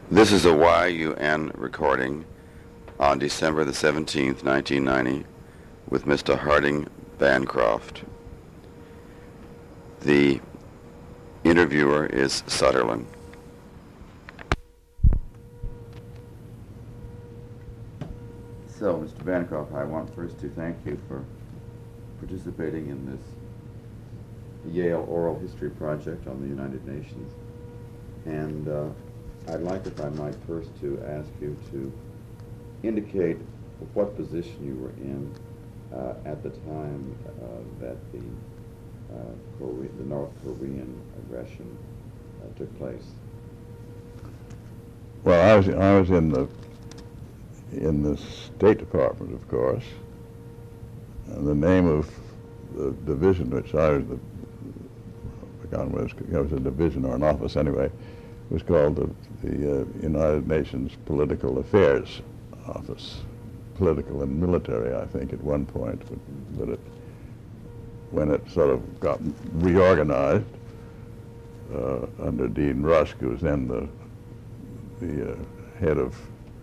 This is a YUN recording on December the 17th, 1990, with Mr. Harding Bancroft. The interviewer is Sutherland. So, Mr. Bancroft, I want first to thank you for participating in this Yale Oral History Project on the United Nations. And I'd like, if I might, first to ask you to indicate what position you were in at the time that the North Korean aggression took place. Well, I was in the State Department, of course. And the name of the division which I was it was a division or an office anyway, was called the United Nations Political Affairs Office. Political and military, I think, at one point, but when it sort of got reorganized under Dean Rusk, who was then the head of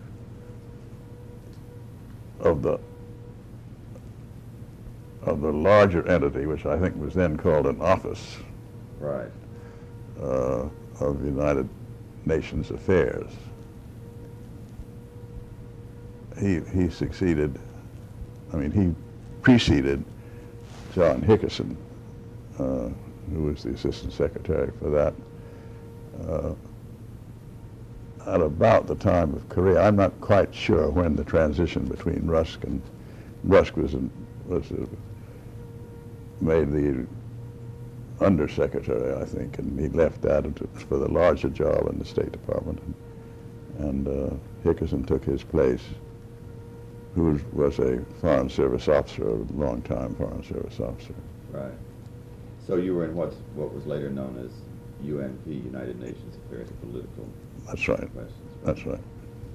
the larger entity, which I think was then called an office, right, of United Nations Affairs. He succeeded. I mean, he preceded John Hickerson, who was the assistant secretary for that. At about the time of Korea, I'm not quite sure when the transition between Rusk was made the undersecretary, I think, and he left that for the larger job in the State Department, and Hickerson took his place, who was a Foreign Service officer, a long-time Foreign Service officer. Right. So you were in what was later known as UNP, United Nations Affairs and Political That's right. Questions. That's right.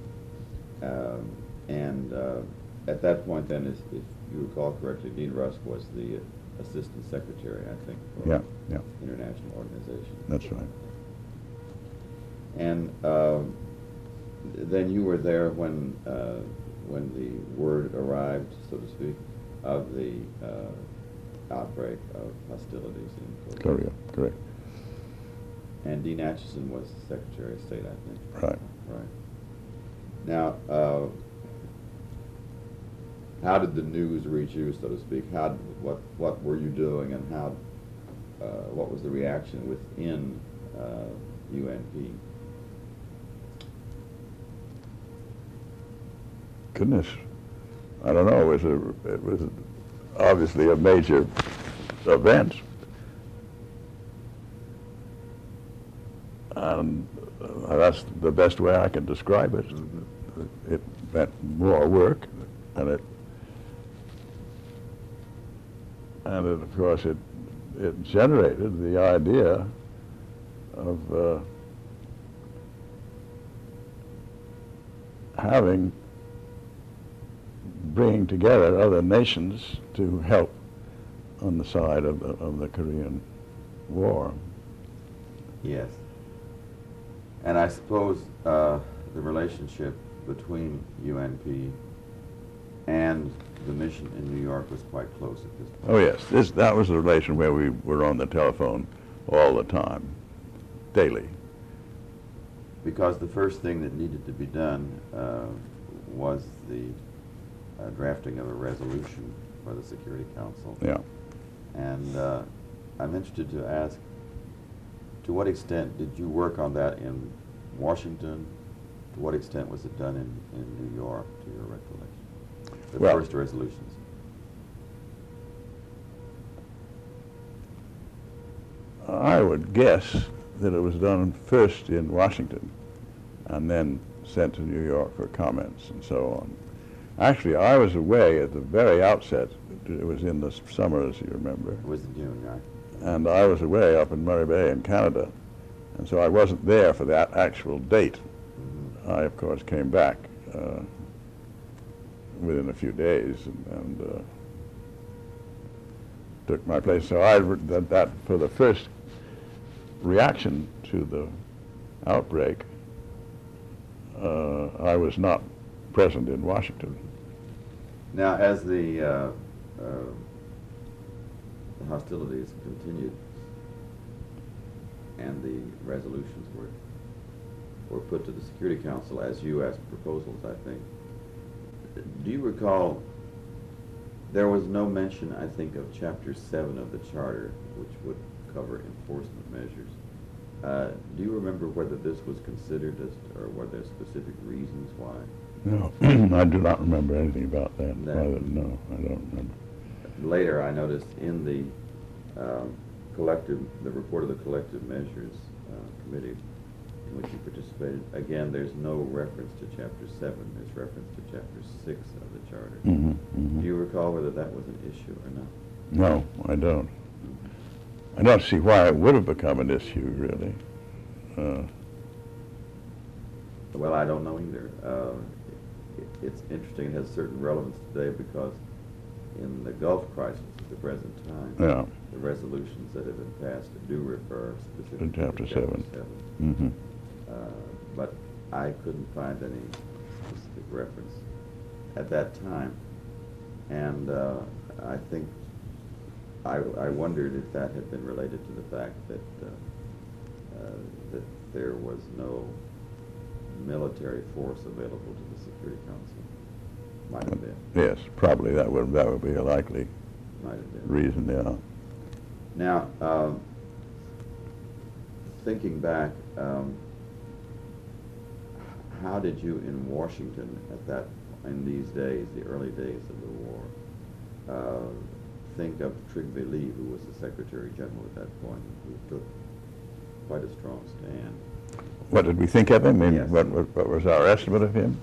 And at that point, then, if you recall correctly, Dean Rusk was the assistant secretary, I think, for international organization. That's right. And then you were there when the word arrived, so to speak, of the outbreak of hostilities in Korea. Correct. And Dean Acheson was Secretary of State, I think. Right. Right. Now, how did the news reach you, so to speak? What were you doing, and what was the reaction within UNP? Goodness, I don't know. It was obviously a major event, and that's the best way I can describe it. Mm-hmm. It meant more work, and of course it generated the idea of bringing together other nations to help on the side of the Korean War. Yes. And I suppose the relationship between UNP and the mission in New York was quite close at this point. Oh yes, that was a relation where we were on the telephone all the time, daily. Because the first thing that needed to be done was the drafting of a resolution for the Security Council. Yeah. And I'm interested to ask, to what extent did you work on that in Washington? To what extent was it done in New York, to your recollection? The first resolutions. I would guess that it was done first in Washington and then sent to New York for comments and so on. Actually, I was away at the very outset. It was in the summer, as you remember. It was in June, right? And I was away up in Murray Bay in Canada, and so I wasn't there for that actual date. Mm-hmm. I, of course, came back within a few days and took my place. So that for the first reaction to the outbreak, I was not present in Washington. Now, as the hostilities continued and the resolutions were put to the Security Council as U.S. proposals, I think, do you recall there was no mention, I think, of Chapter 7 of the Charter, which would cover enforcement measures. Do you remember whether this was considered, or were there specific reasons why? No, I do not remember anything about that. No, I don't remember. Later, I noticed in the the report of the Collective Measures Committee, in which you participated, again, there's no reference to Chapter 7. There's reference to Chapter 6 of the Charter. Mm-hmm, mm-hmm. Do you recall whether that was an issue or not? No, I don't. I don't see why it would have become an issue, really. Well, I don't know either. It's interesting. It has certain relevance today because in the Gulf crisis at the present time, Yeah. the resolutions that have been passed do refer specifically In Chapter to 7. Mm-hmm. But I couldn't find any specific reference at that time. And I think I wondered if that had been related to the fact that that there was no military force available to the Security Council. Might have been. Yes, probably that would be a likely Might have been. reason, yeah. Now, thinking back, how did you in Washington in these days, the early days of the war, think of Trygve Lie, who was the Secretary General at that point, who took quite a strong stand? What did we think of him? Yes. What was our estimate of him?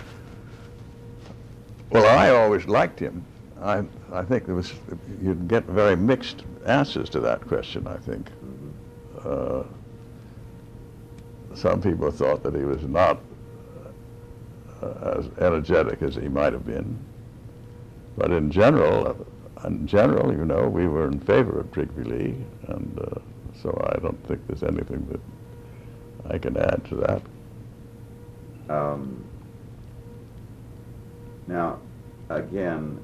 Well, I always liked him. I think you'd get very mixed answers to that question, I think. Mm-hmm. Some people thought that he was not as energetic as he might have been. But in general, you know, we were in favor of Trygve Lie, and so I don't think there's anything that I can add to that. Now, again,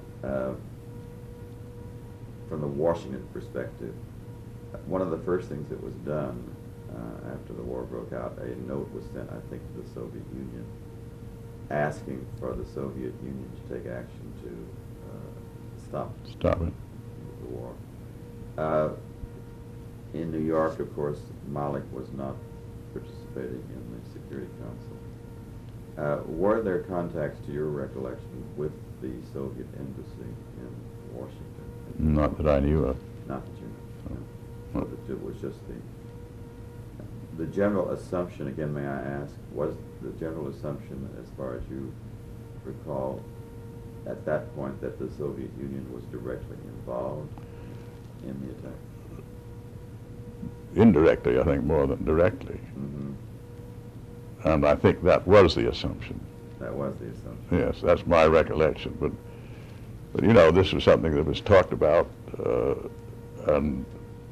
from the Washington perspective, one of the first things that was done after the war broke out, a note was sent, I think, to the Soviet Union, asking for the Soviet Union to take action to stop it. The war. In New York, of course, Malik was not participating in the Security Council. Were there contacts, to your recollection, with the Soviet embassy in Washington? Not that I knew of. Not that you know. No. So that it was just the general assumption, again, may I ask, was the general assumption, as far as you recall, at that point that the Soviet Union was directly involved in the attack? Indirectly, I think, more than directly. Mm-hmm. And I think that was the assumption. That was the assumption. Yes, that's my recollection. But you know, this was something that was talked about, and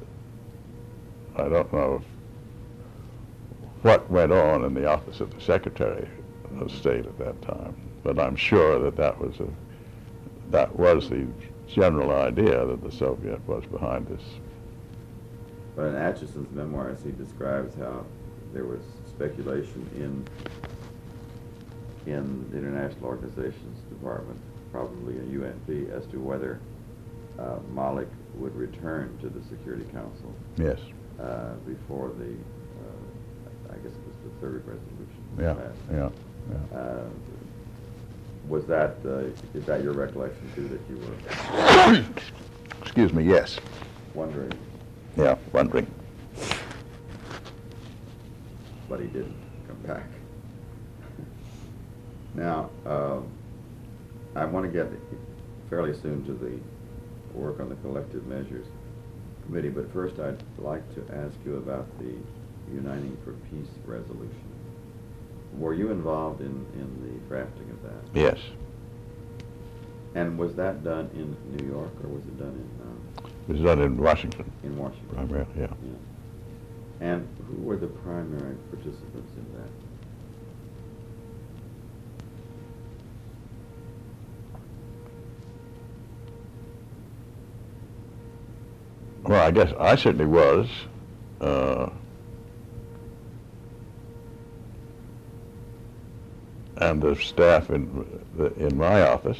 I don't know what went on in the office of the Secretary of State at that time, but I'm sure that was the general idea, that the Soviet was behind this. But in Atchison's memoirs, he describes how there was speculation in the International Organizations Department, probably in UNP, as to whether Malik would return to the Security Council. Yes. Before the, I guess it was the third resolution was Yeah. passed. Yeah. Was that, is that your recollection too, that you were Excuse me. Yes. wondering, Yeah. Wondering. but he didn't come back? Now, I want to get fairly soon to the work on the Collective Measures Committee, but first I'd like to ask you about the Uniting for Peace resolution. Were you involved in the drafting of that? Yes. And was that done in New York, or was it done It was done in Washington, in Washington? primarily. Yeah. Yeah. And who were the primary participants in Well, I guess I certainly was. Uh, and the staff in my office,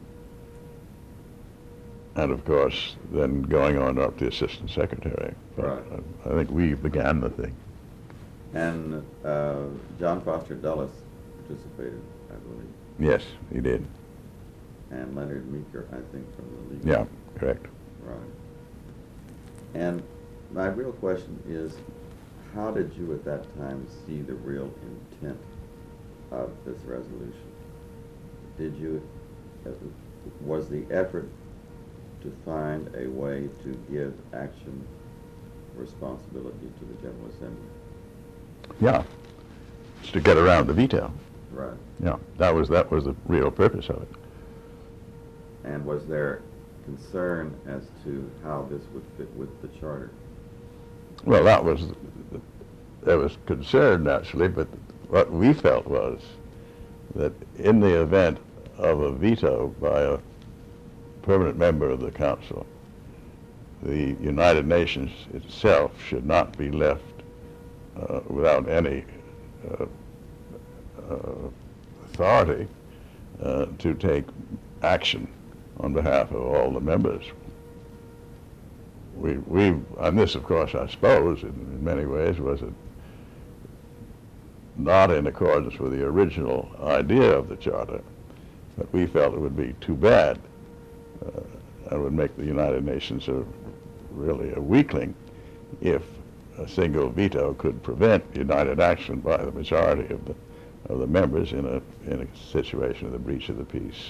and of course, then going on up to assistant secretary. Right. I think we began the thing. And John Foster Dulles participated, I believe, Yes, he did. and Leonard Meeker, I think, from the league. Yeah, correct. Right. And my real question is, how did you at that time see the real intent of this resolution? Did you, was the effort to find a way to give action responsibility to the General Assembly? Yeah, it's to get around the veto. Right. Yeah, that was the real purpose of it. And was there concern as to how this would fit with the charter? Well, there was concern naturally, but what we felt was that in the event of a veto by a permanent member of the council, the United Nations itself should not be left without any authority to take action on behalf of all the members. And this, of course, I suppose, in many ways, was not in accordance with the original idea of the charter, but we felt it would be too bad and would make the United Nations really a weakling if a single veto could prevent united action by the majority of the members in a situation of the breach of the peace.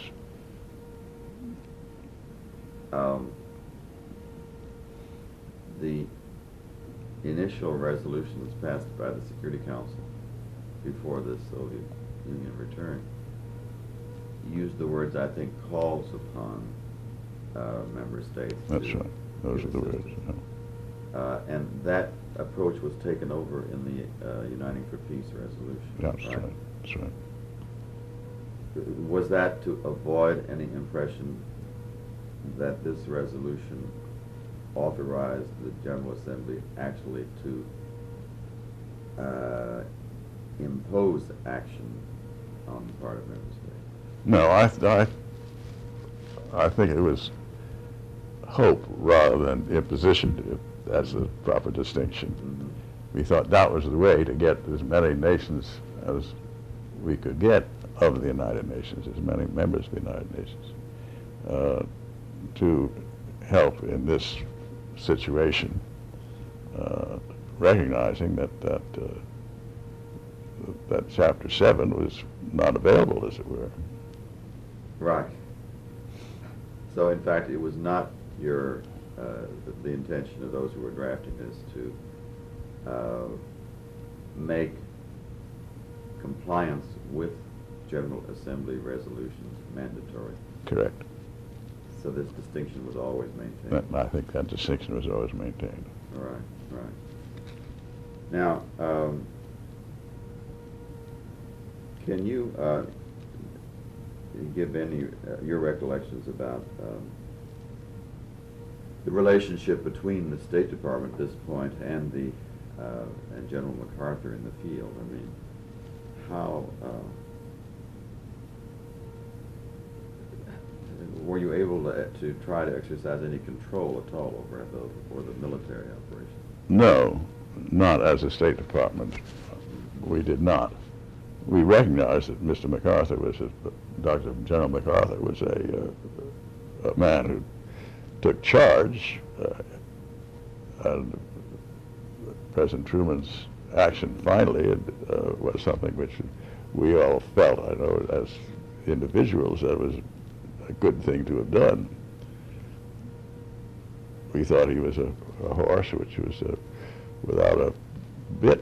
The initial resolution was passed by the Security Council before the Soviet Union returned used the words, I think, calls upon member states. That's right. Those are the words. Yeah. And that approach was taken over in the Uniting for Peace resolution. That's right. That's right. Was that to avoid any impression that this resolution authorized the General Assembly actually to impose action on the part of member states? No, I think it was hope rather than imposition. That's the proper distinction. Mm-hmm. We thought that was the way to get as many nations as we could get of the United Nations, as many members of the United Nations, to help in this situation, recognizing that Chapter 7 was not available, as it were. Right. So, in fact, it was not your the intention of those who were drafting this to make compliance with General Assembly resolutions mandatory. Correct. So this distinction was always maintained. I think that distinction was always maintained. Right, right. Now, can you give any your recollections about the relationship between the State Department at this point and the and General MacArthur in the field? I mean, how were you able to try to exercise any control at all over the military operation? No, not as a State Department. We did not. We recognized that Mr. MacArthur was, Dr. General MacArthur was a man who took charge, and President Truman's action finally was something which we all felt, I know, as individuals, that was a good thing to have done. We thought he was a horse which was without a bit.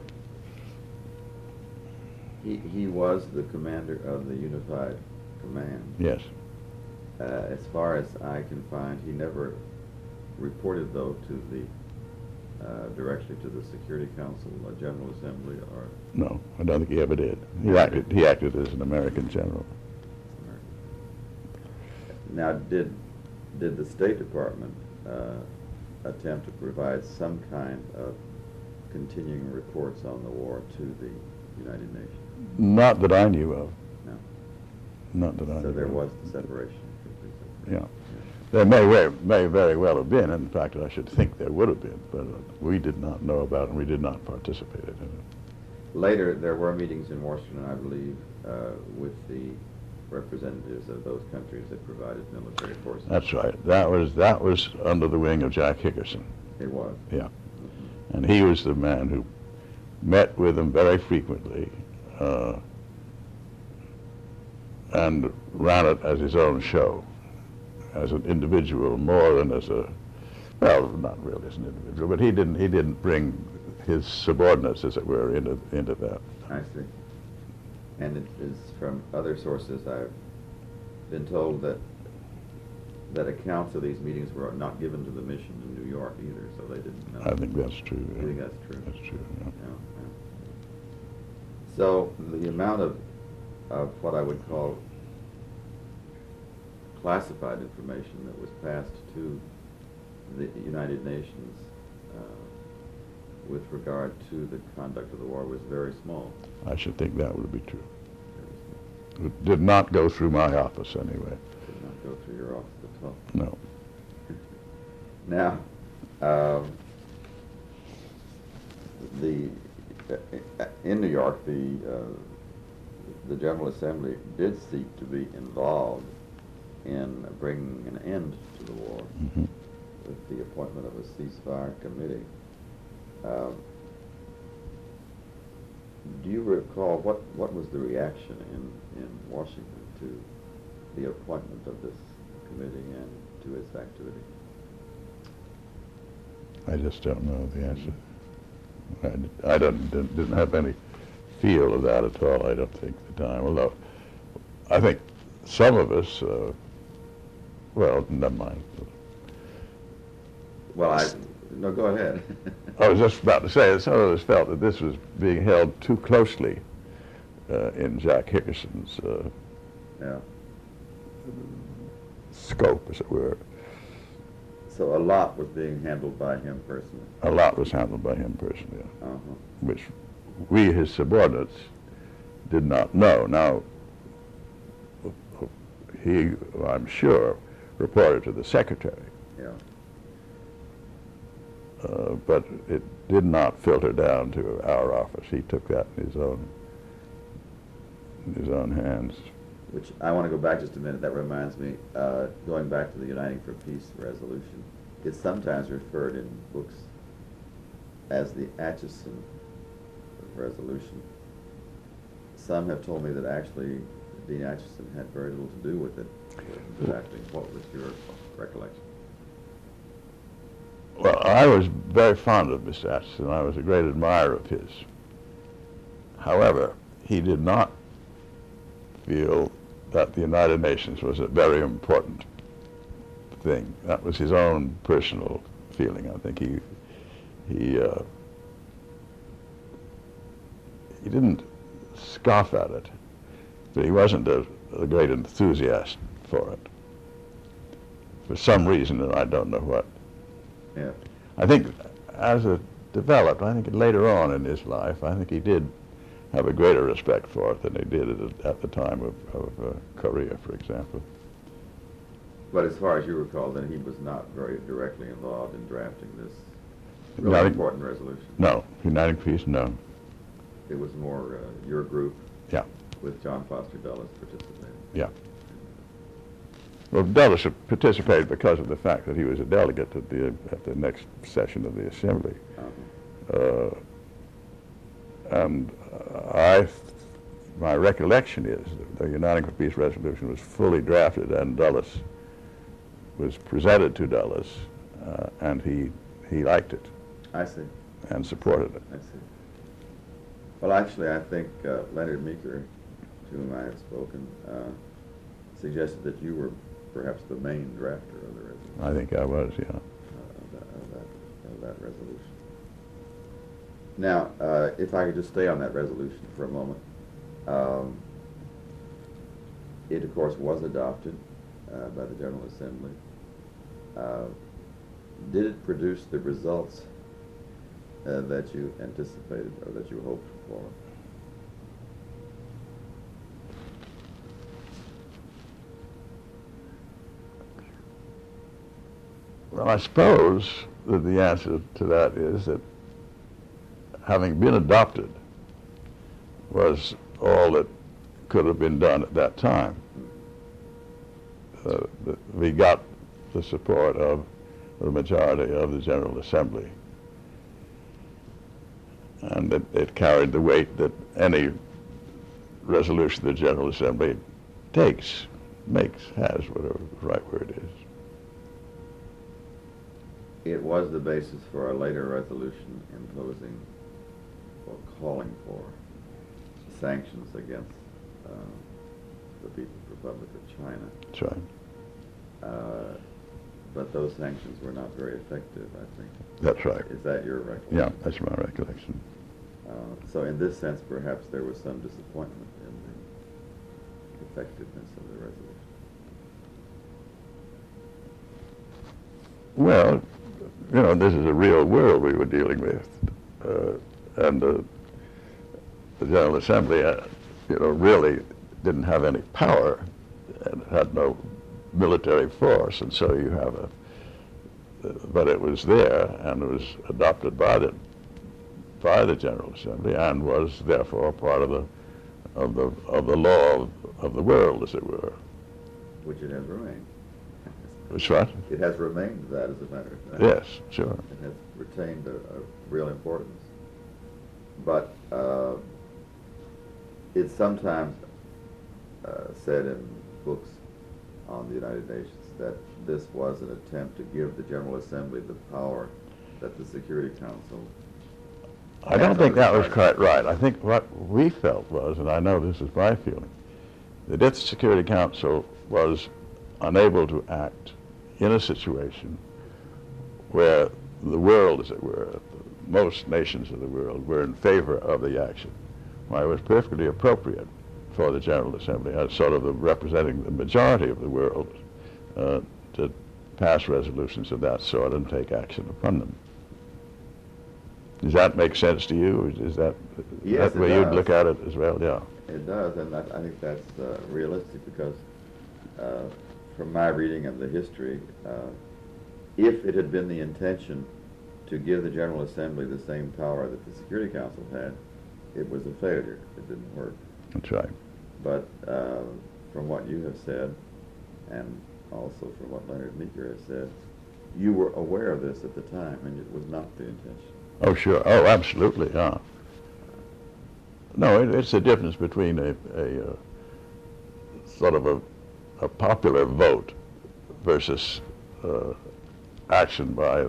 He was the commander of the Unified Command. Yes. As far as I can find, he never reported, though, to the directly to the Security Council, General Assembly, or No, I don't think he ever did. He acted as an American general. Now, did the State Department attempt to provide some kind of continuing reports on the war to the United Nations? Not that I knew of. No. Not that I knew So there of. was the separation. Yeah. There may very well have been. In fact, I should think there would have been, but we did not know about it and we did not participate in it. Later, there were meetings in Washington, I believe, with the representatives of those countries that provided military forces. That's right. That was under the wing of Jack Hickerson. It was. Yeah. Mm-hmm. And he was the man who met with them very frequently and ran it as his own show, as an individual more than as a, well, not really as an individual, but he didn't bring his subordinates, as it were, into that. I see. And it is from other sources I've been told that accounts of these meetings were not given to the mission in New York either, so they didn't know. I think that's true. I think that's true. That's true, yeah. Yeah. So the amount of what I would call classified information that was passed to the United Nations with regard to the conduct of the war was very small. I should think that would be true. Very small. It did not go through my office anyway. Did not go through your office at all. No. Now, in New York, the General Assembly did seek to be involved in bringing an end to the war Mm-hmm. with the appointment of a ceasefire committee. Do you recall what was the reaction in Washington to the appointment of this committee and to its activity? I just don't know the answer. I didn't have any feel of that at all, I don't think, at the time. Although, I think some of us, well, never mind. Well, no, go ahead. I was just about to say that some of us felt that this was being held too closely in Jack Hickerson's Yeah. scope, as it were. So a lot was being handled by him personally. A lot was handled by him personally, Uh-huh. which we, his subordinates, did not know. Now, he, I'm sure, reported to the secretary, Yeah. but it did not filter down to our office. He took that in his own hands. Which I want to go back just a minute. That reminds me, going back to the Uniting for Peace resolution, it's sometimes referred in books as the Atchison resolution. Some have told me that actually Dean Atchison had very little to do with it. Exactly. What was your recollection? Well, I was very fond of Mr. Atchison. I was a great admirer of his. However, he did not feel that the United Nations was a very important thing. That was his own personal feeling. I think he didn't scoff at it, but he wasn't a great enthusiast for it. For some reason, and I don't know what. Yeah. I think as it developed, I think later on in his life, I think he did have a greater respect for it than he did at the time of Korea, for example. But as far as you recall, then he was not very directly involved in drafting this really Uniting- important resolution. No, Uniting Peace, no. It was more your group Yeah, with John Foster Dulles participating. yeah. Well, Dulles participated because of the fact that he was a delegate at the next session of the Assembly. Uh-huh. And my recollection is that the Uniting for Peace resolution was fully drafted and Dulles was presented to Dulles, and he liked it I see. and supported it. I see. Well, actually, I think Leonard Meeker, to whom I have spoken, suggested that you were perhaps the main drafter of the resolution. I think I was, yeah. Of that resolution. Now, if I could just stay on that resolution for a moment. It, of course, was adopted by the General Assembly. Did it produce the results that you anticipated or that you hoped for? Well, I suppose that the answer to that is that having been adopted was all that could have been done at that time. We got the support of the majority of the General Assembly, and it carried the weight that any resolution the General Assembly has, whatever the right word is. It was the basis for a later resolution imposing or calling for sanctions against the People's Republic of China. That's right. But those sanctions were not very effective, I think. That's right. Is that your recollection? Yeah, that's my recollection. So in this sense, perhaps there was some disappointment in the effectiveness of the resolution. Well, you know, this is a real world we were dealing with, and the General Assembly, really didn't have any power and had no military force, and so you have but it was there and it was adopted by the General Assembly and was therefore part of the law of the world, as it were. Which it has remained. Which what? It has remained that, as a matter of fact. Yes, sure. It has retained a real importance. But it's sometimes said in books on the United Nations that this was an attempt to give the General Assembly the power that the Security Council. I don't think that was quite right. I think what we felt was, and I know this is my feeling, that if the Security Council was unable to act in a situation where the world, as it were, most nations of the world were in favor of the action, why it was perfectly appropriate for the General Assembly, as sort of representing the majority of the world, to pass resolutions of that sort and take action upon them. Does that make sense to you? Is that Yes, that way you'd look at it as well? Yeah. It does, and I think that's realistic because from my reading of the history, if it had been the intention to give the General Assembly the same power that the Security Council had, it was a failure. It didn't work. That's right. But from what you have said, and also from what Leonard Meeker has said, you were aware of this at the time, and it was not the intention. Oh, sure. Oh, absolutely, yeah. No, it's the difference between a sort of a popular vote versus action by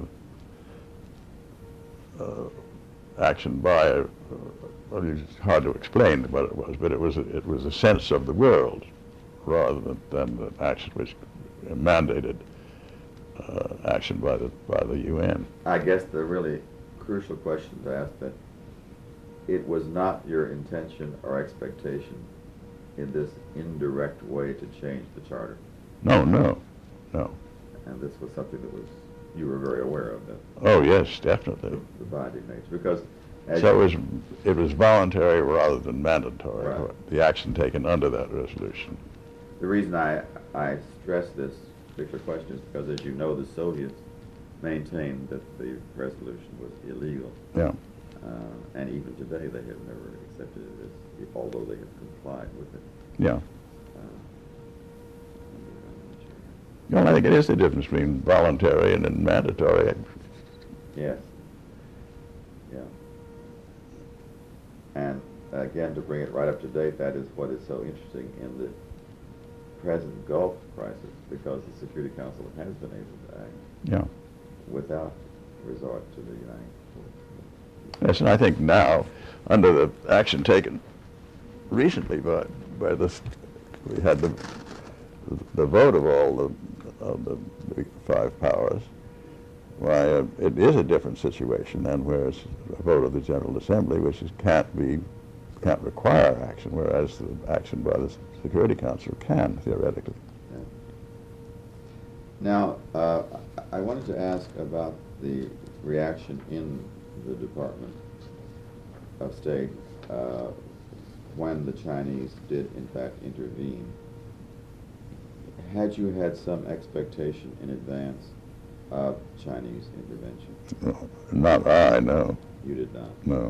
well, it's hard to explain what it was, but it was a sense of the world rather than the action which mandated action by the UN. I guess the really crucial question to ask that it was not your intention or expectation in this indirect way to change the charter. No. And this was something that you were very aware of, that Oh yes, definitely. the binding nature, because So it was voluntary rather than mandatory. Right. The action taken under that resolution. the reason I stress this particular question is because, as you know, the Soviets maintained that the resolution was illegal. Yeah. And even today they have never accepted it, although they have complied with it. Yeah. Well, I think it is the difference between voluntary and then mandatory. Yes. Yeah. And again, to bring it right up to date, that is what is so interesting in the present Gulf crisis, because the Security Council has been able to act Yeah. without resort to the United States. Yes, and I think now, under the action taken recently by this, we had the vote of all the big five powers. Why, it is a different situation than where it's a vote of the General Assembly, which can't require action, whereas the action by the Security Council can, theoretically. Now, I wanted to ask about the reaction in the Department of State when the Chinese did, in fact, intervene. Had you had some expectation in advance of Chinese intervention? No, not I, no. You did not? No,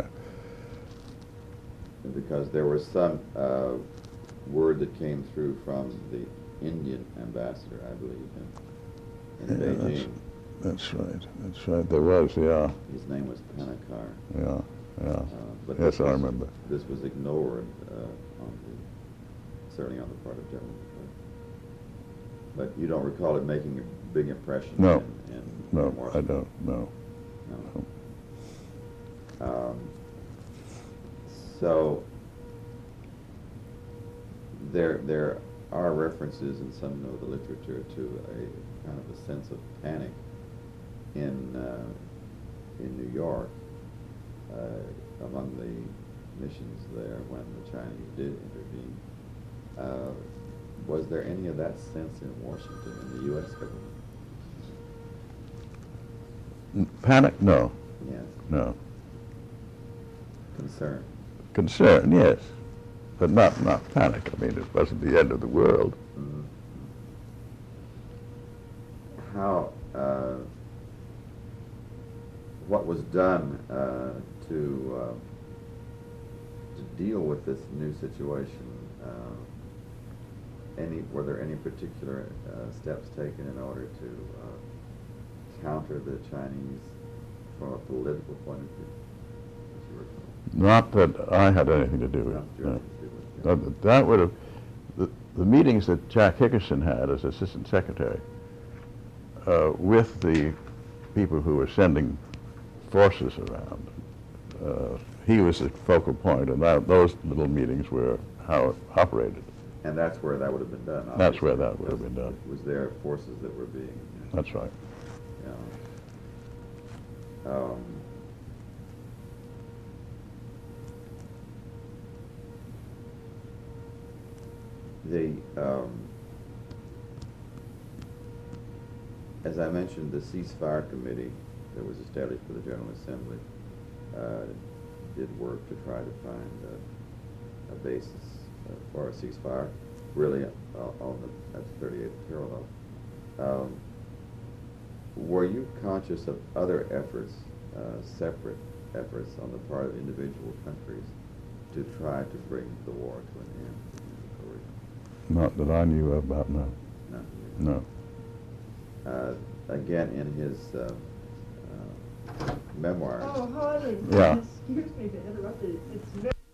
Because there was some word that came through from the Indian ambassador, I believe, in Beijing. That's right. That's right. There was, yeah. His name was Panakar. Yeah, yeah. But Yes, I remember. This was ignored, certainly on the part of General. But you don't recall it making a big impression? No. In No, Washington? I don't, no. No. So there are references in some of the literature to a kind of a sense of panic in New York among the missions there when the Chinese did intervene. Was there any of that sense in Washington, in the U.S. government? Panic? No, Yes. no. Concern. Concern, yes, but not panic. I mean, it wasn't the end of the world. Mm-hmm. How, what was done to deal with this new situation? Were there any particular steps taken in order to counter the Chinese from a political point of view? As you recall? Not that I had anything to do with it. No. No. That would have, the meetings that Jack Hickerson had as Assistant Secretary with the people who were sending forces around, he was the focal point, and those little meetings were how it operated. And that's where that would have been done. Obviously. That's where that would have been done. It was their forces that were being. That's right. Yeah. As I mentioned, the ceasefire committee that was established for the General Assembly did work to try to find a basis for a ceasefire, really at the 38th parallel. Were you conscious of other efforts, separate efforts on the part of individual countries to try to bring the war to an end in Korea? Not that I knew about, no. No. No. Again, in his memoirs. Oh, Harlan. Yeah. Excuse me to interrupt you. It's very